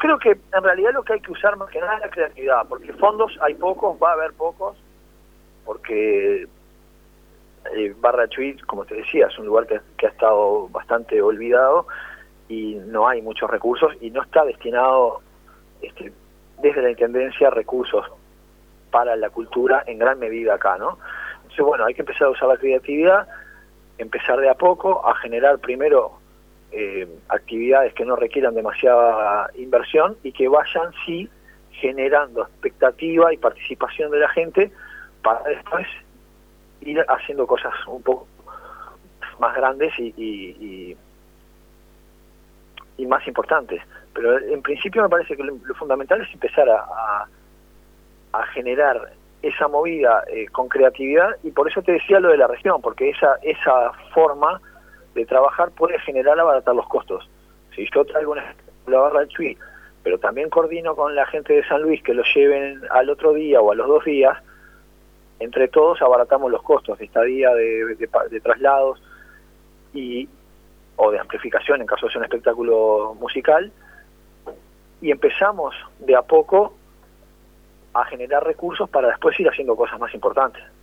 creo que en realidad lo que hay que usar más que nada es la creatividad, porque fondos hay pocos, va a haber pocos, porque Barra Chuy, como te decía, es un lugar que ha estado bastante olvidado y no hay muchos recursos y no está destinado desde la Intendencia recursos para la cultura en gran medida acá, ¿no? Entonces, bueno, hay que empezar a usar la creatividad, empezar de a poco a generar primero actividades que no requieran demasiada inversión y que vayan, sí, generando expectativa y participación de la gente para después ir haciendo cosas un poco más grandes y más importantes. Pero en principio me parece que lo fundamental es empezar a generar esa movida con creatividad, y por eso te decía lo de la región, porque esa forma de trabajar puede generar abaratar los costos. Si yo traigo la Barra del Chuy, pero también coordino con la gente de San Luis que lo lleven al otro día o a los 2 días, entre todos abaratamos los costos de estadía, de traslados o de amplificación en caso de ser un espectáculo musical, y empezamos de a poco a generar recursos para después ir haciendo cosas más importantes.